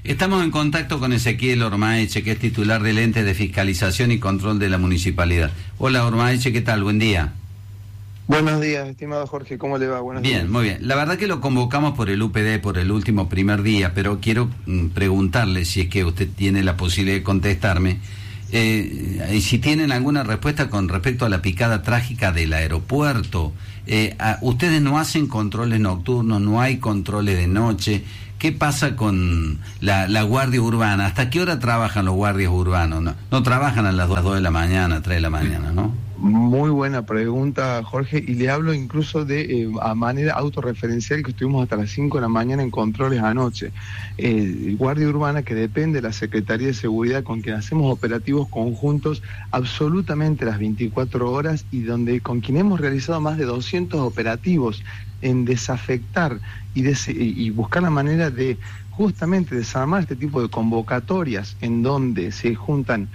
Estamos en contacto con Ezequiel Ormaeche, que es titular del ente de fiscalización y control de la municipalidad. Hola Ormaeche, ¿qué tal? Buen día. Buenos días, estimado Jorge, ¿cómo le va? Buenos días. Bien, muy bien. La verdad que lo convocamos por el UPD, por el último primer día, pero quiero preguntarle, si es que usted tiene la posibilidad de contestarme, y si tienen alguna respuesta con respecto a la picada trágica del aeropuerto. Ustedes no hacen controles nocturnos, no hay controles de noche. ¿Qué pasa con la guardia urbana? ¿Hasta qué hora trabajan los guardias urbanos? No trabajan a las 2 de la mañana, 3 de la mañana, ¿no? Muy buena pregunta, Jorge, y le hablo incluso de a manera autorreferencial, que estuvimos hasta las 5 de la mañana en controles anoche. Guardia Urbana, que depende de la Secretaría de Seguridad, con quien hacemos operativos conjuntos absolutamente las 24 horas y con quien hemos realizado más de 200 operativos en desafectar y buscar la manera de justamente desarmar este tipo de convocatorias en donde se juntan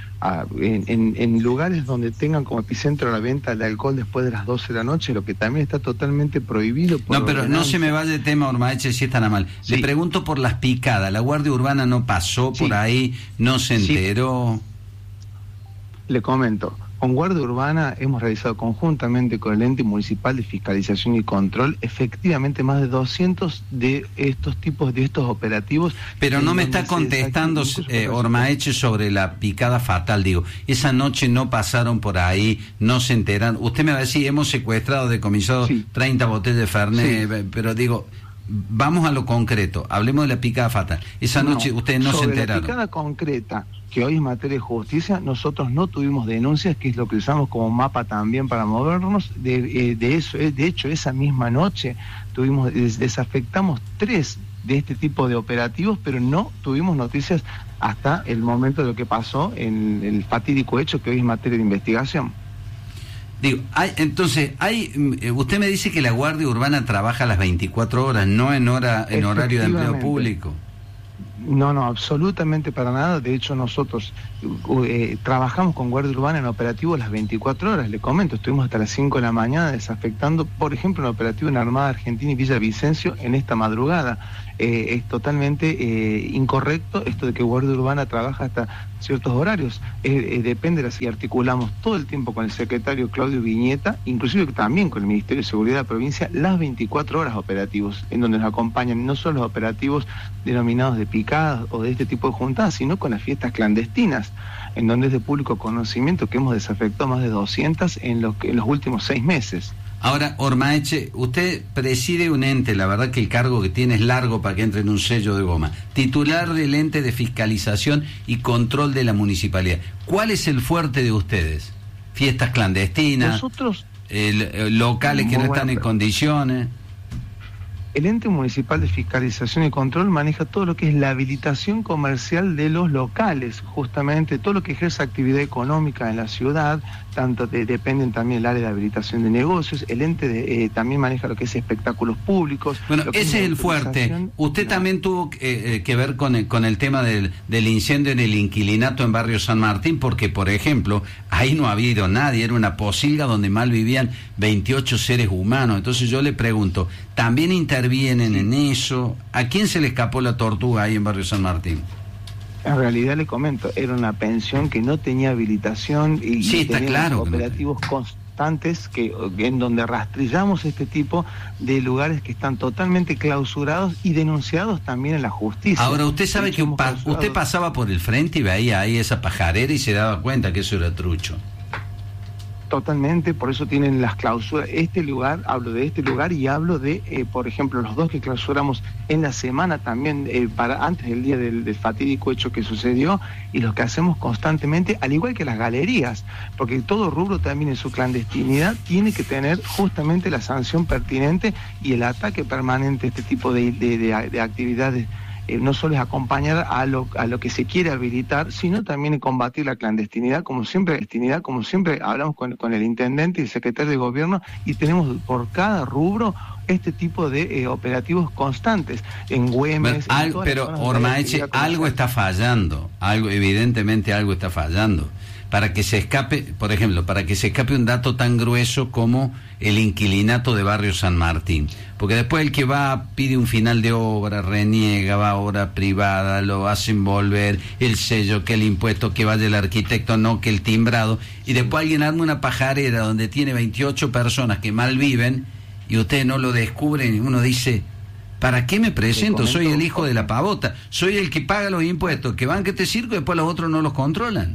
en lugares donde tengan como epicentro la venta de alcohol después de las 12 de la noche, lo que también está totalmente prohibido por No, pero no se me vaya de tema, Ormaeche, si es tan mal. Sí. Le pregunto por las picadas. ¿La Guardia Urbana no pasó por ahí, no se enteró? Sí. Le comento. Con Guardia Urbana hemos realizado conjuntamente con el ente municipal de fiscalización y control efectivamente más de 200 de estos operativos. Pero no me está contestando, Ormaeche, sobre la picada fatal. Digo, esa noche no pasaron por ahí, no se enteraron. Usted me va a decir, hemos secuestrado, decomisado 30 botellas de Fernet, pero digo, vamos a lo concreto, hablemos de la picada fatal. Esa noche ustedes no se enteraron. La picada concreta, que hoy es materia de justicia, nosotros no tuvimos denuncias, que es lo que usamos como mapa también para movernos. De hecho, esa misma noche desafectamos 3 de este tipo de operativos, pero no tuvimos noticias hasta el momento de lo que pasó en el fatídico hecho que hoy es materia de investigación. Digo, usted me dice que la Guardia Urbana trabaja a las 24 horas, no en horario de empleo público. No, absolutamente para nada. De hecho, nosotros trabajamos con Guardia Urbana en operativo las 24 horas. Le comento, estuvimos hasta las 5 de la mañana desafectando, por ejemplo, un operativo en Armada Argentina y Villavicencio en esta madrugada. Es totalmente incorrecto esto de que Guardia Urbana trabaja hasta ciertos horarios. Depende y articulamos todo el tiempo con el secretario Claudio Viñeta, inclusive también con el Ministerio de Seguridad de la provincia, las 24 horas operativos, en donde nos acompañan no solo los operativos denominados de picadas o de este tipo de juntadas, sino con las fiestas clandestinas, en donde es de público conocimiento que hemos desafectado más de 200 en los últimos 6 meses. Ahora, Ormaeche, usted preside un ente, la verdad que el cargo que tiene es largo para que entre en un sello de goma. Titular del ente de fiscalización y control de la municipalidad. ¿Cuál es el fuerte de ustedes? ¿Fiestas clandestinas? Nosotros... locales que no están en condiciones. El ente municipal de fiscalización y control maneja todo lo que es la habilitación comercial de los locales, justamente todo lo que ejerce actividad económica en la ciudad, tanto dependen también el área de habilitación de negocios. El ente también maneja lo que es espectáculos públicos. Bueno, ese es el fuerte. Usted también tuvo que ver con el tema del incendio en el inquilinato en Barrio San Martín, porque, por ejemplo, ahí no ha habido nadie, era una posilga donde mal vivían 28 seres humanos. Entonces yo le pregunto, ¿también intervienen en eso? ¿A quién se le escapó la tortuga ahí en Barrio San Martín? En realidad le comento, era una pensión que no tenía habilitación y está claro, operativos constantes en donde rastrillamos este tipo de lugares que están totalmente clausurados y denunciados también en la justicia. Ahora, usted sabe que usted pasaba por el frente y veía ahí esa pajarera y se daba cuenta que eso era trucho. Totalmente, por eso tienen las clausuras. Hablo de este lugar y hablo de, por ejemplo, los 2 que clausuramos en la semana también, antes del día del fatídico hecho que sucedió, y los que hacemos constantemente, al igual que las galerías, porque todo rubro también en su clandestinidad tiene que tener justamente la sanción pertinente y el ataque permanente a este tipo de actividades. No solo es acompañar a lo que se quiere habilitar, sino también combatir la clandestinidad, como siempre hablamos con el intendente y el secretario de gobierno, y tenemos por cada rubro este tipo de operativos constantes en Güemes. Pero Ormaeche, algo está fallando, evidentemente algo está fallando. para que se escape, por ejemplo, para que se escape un dato tan grueso como el inquilinato de Barrio San Martín. Porque después el que va pide un final de obra, reniega, va a obra privada, lo hacen volver, el sello, que el impuesto, que vaya el arquitecto, no, que el timbrado, y después alguien arma una pajarera donde tiene 28 personas que mal viven y ustedes no lo descubren y uno dice... ¿Para qué me presento? Soy el hijo de la pavota, soy el que paga los impuestos, que van que te circo y después los otros no los controlan.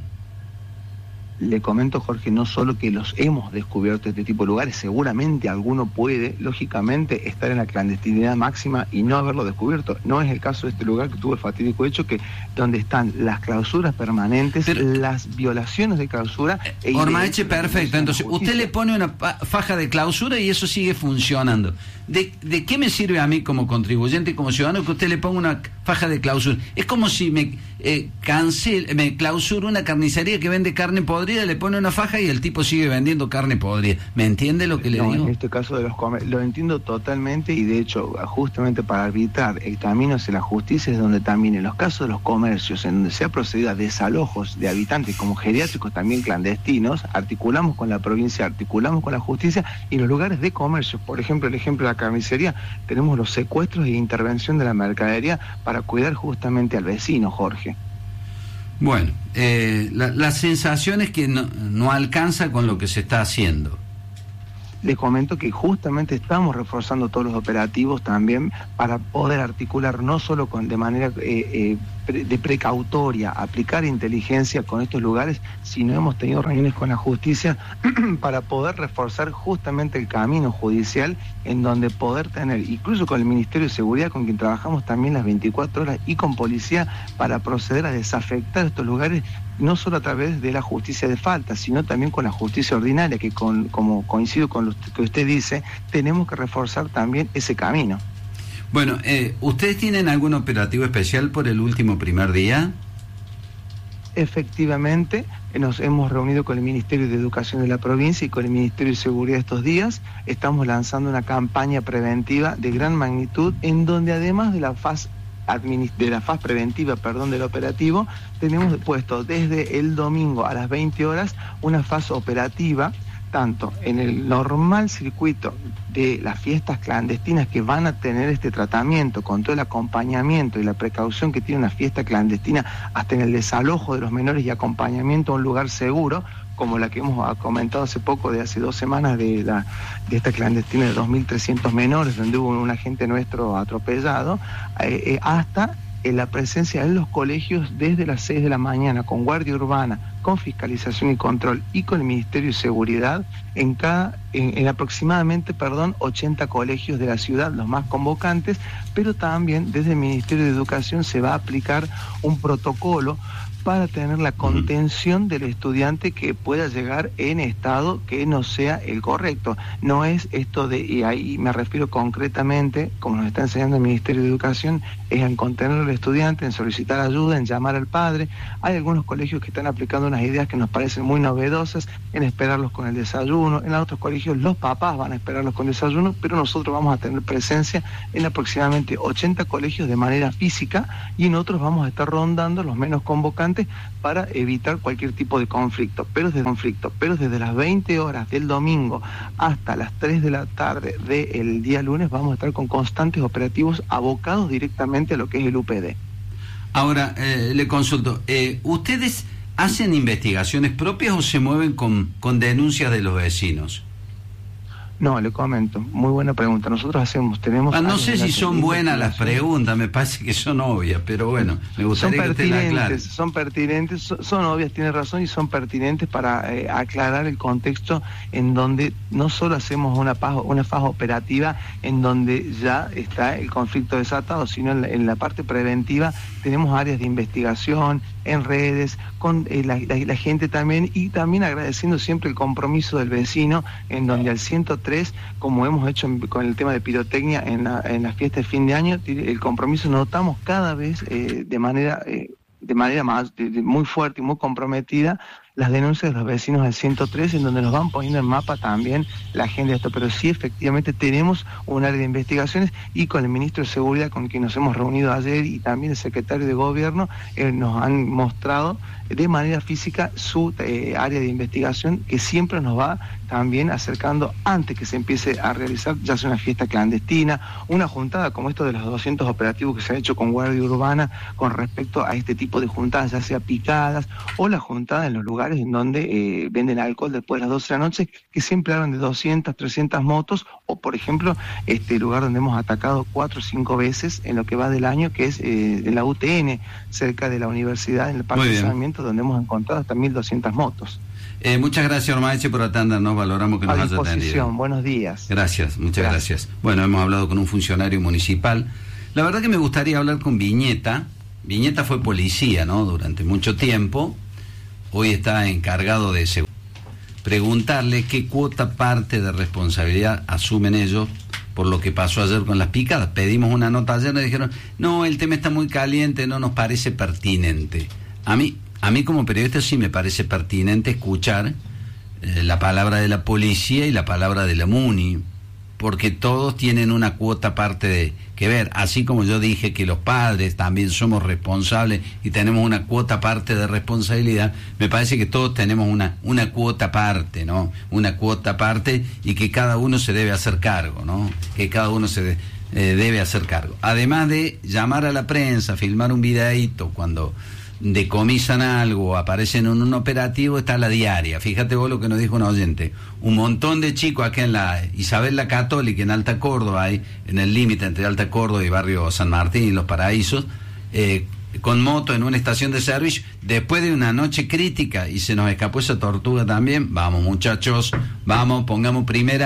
Le comento, Jorge, no solo que los hemos descubierto este tipo de lugares, seguramente alguno puede, lógicamente, estar en la clandestinidad máxima y no haberlo descubierto. No es el caso de este lugar que tuvo el fatídico hecho, que donde están las clausuras permanentes, pero, las violaciones de clausura... Ormaeche, perfecto. Entonces, usted le pone una faja de clausura y eso sigue funcionando. ¿De qué me sirve a mí como contribuyente y como ciudadano que usted le ponga una faja de clausura? Es como si me clausuro una carnicería que vende carne podrida, le pone una faja y el tipo sigue vendiendo carne podrida. ¿Me entiende lo que le digo? En este caso de los lo entiendo totalmente, y de hecho, justamente para arbitrar el camino hacia la justicia es donde también en los casos de los comercios, en donde se ha procedido a desalojos de habitantes como geriátricos también clandestinos, articulamos con la provincia, articulamos con la justicia, y los lugares de comercio, por ejemplo, el ejemplo de la carnicería, tenemos los secuestros e intervención de la mercadería para cuidar justamente al vecino, Jorge. Bueno, la sensación es que no alcanza con lo que se está haciendo. Les comento que justamente estamos reforzando todos los operativos también para poder articular no solo de manera de precautoria, aplicar inteligencia con estos lugares, sino hemos tenido reuniones con la justicia para poder reforzar justamente el camino judicial, en donde poder tener, incluso con el Ministerio de Seguridad, con quien trabajamos también las 24 horas, y con policía, para proceder a desafectar estos lugares, no solo a través de la justicia de falta, sino también con la justicia ordinaria, que como coincido con lo que usted dice, tenemos que reforzar también ese camino. Bueno, ¿ustedes tienen algún operativo especial por el último primer día? Efectivamente, nos hemos reunido con el Ministerio de Educación de la provincia y con el Ministerio de Seguridad estos días. Estamos lanzando una campaña preventiva de gran magnitud, en donde además de la fase preventiva, del operativo, tenemos puesto desde el domingo a las 20 horas una fase operativa, tanto en el normal circuito de las fiestas clandestinas que van a tener este tratamiento, con todo el acompañamiento y la precaución que tiene una fiesta clandestina, hasta en el desalojo de los menores y acompañamiento a un lugar seguro, como la que hemos comentado hace poco, de hace 2 semanas, de esta clandestina de 2.300 menores, donde hubo un agente nuestro atropellado, hasta la presencia en los colegios desde las 6 de la mañana, con guardia urbana, con fiscalización y control, y con el Ministerio de Seguridad, en aproximadamente 80 colegios de la ciudad, los más convocantes, pero también desde el Ministerio de Educación se va a aplicar un protocolo para tener la contención del estudiante que pueda llegar en estado que no sea el correcto. No es esto y ahí me refiero concretamente, como nos está enseñando el Ministerio de Educación, es en contener al estudiante, en solicitar ayuda, en llamar al padre. Hay algunos colegios que están aplicando unas ideas que nos parecen muy novedosas, en esperarlos con el desayuno. En otros colegios los papás van a esperarlos con desayuno, pero nosotros vamos a tener presencia en aproximadamente 80 colegios de manera física, y en otros vamos a estar rondando los menos convocantes para evitar cualquier tipo de conflicto. Pero desde las 20 horas del domingo hasta las 3 de la tarde del día lunes vamos a estar con constantes operativos abocados directamente a lo que es el UPD. Ahora, le consulto, ¿ustedes hacen investigaciones propias o se mueven con denuncias de los vecinos? No, le comento, muy buena pregunta. Nosotros tenemos... no sé si son buenas las preguntas, me parece que son obvias, pero bueno, me gustaría que usted la aclare. Son pertinentes, son obvias, tiene razón, y son pertinentes para aclarar el contexto en donde no solo hacemos una faja operativa en donde ya está el conflicto desatado, sino en la parte preventiva tenemos áreas de investigación, en redes, con la gente también, y también agradeciendo siempre el compromiso del vecino, en donde al 103, como hemos hecho con el tema de pirotecnia en las fiestas de fin de año, el compromiso notamos cada vez de manera más muy fuerte y muy comprometida las denuncias de los vecinos del 103, en donde nos van poniendo en mapa también la agenda de esto. Pero sí, efectivamente tenemos un área de investigaciones, y con el ministro de Seguridad, con quien nos hemos reunido ayer, y también el secretario de Gobierno, nos han mostrado de manera física su área de investigación, que siempre nos va también acercando antes que se empiece a realizar ya sea una fiesta clandestina, una juntada como esto de los 200 operativos que se ha hecho con Guardia Urbana con respecto a este tipo de juntadas, ya sea picadas o la juntada en los lugares en donde venden alcohol después de las 12 de la noche, que siempre hablan de 200, 300 motos, o por ejemplo este lugar donde hemos atacado 4 o 5 veces en lo que va del año, que es en la UTN, cerca de la universidad, en el Parque de Sarmiento, donde hemos encontrado hasta 1.200 motos. Muchas gracias, Ormaeche, por atendernos. Valoramos que nos haya atendido. Buenos días. Gracias, muchas gracias. Bueno, hemos hablado con un funcionario municipal. La verdad que me gustaría hablar con Viñeta. Viñeta fue policía, ¿no?, durante mucho tiempo. Hoy está encargado de seguridad. Preguntarle qué cuota parte de responsabilidad asumen ellos por lo que pasó ayer con las picadas. Pedimos una nota ayer, nos dijeron, no, el tema está muy caliente, no nos parece pertinente. A mí como periodista sí me parece pertinente escuchar la palabra de la policía y la palabra de la MUNI, porque todos tienen una cuota parte que ver, así como yo dije que los padres también somos responsables y tenemos una cuota parte de responsabilidad. Me parece que todos tenemos una cuota parte, ¿no? Una cuota parte, y que cada uno se debe hacer cargo, ¿no? Que cada uno se debe hacer cargo. Además de llamar a la prensa, filmar un videíto cuando decomisan algo, aparecen en un operativo, está la diaria. Fíjate vos lo que nos dijo un oyente, un montón de chicos acá en la Isabel la Católica, en Alta Córdoba, ahí en el límite entre Alta Córdoba y Barrio San Martín y Los Paraísos, con moto en una estación de servicio, después de una noche crítica, y se nos escapó esa tortuga también. Vamos muchachos, vamos, pongamos primera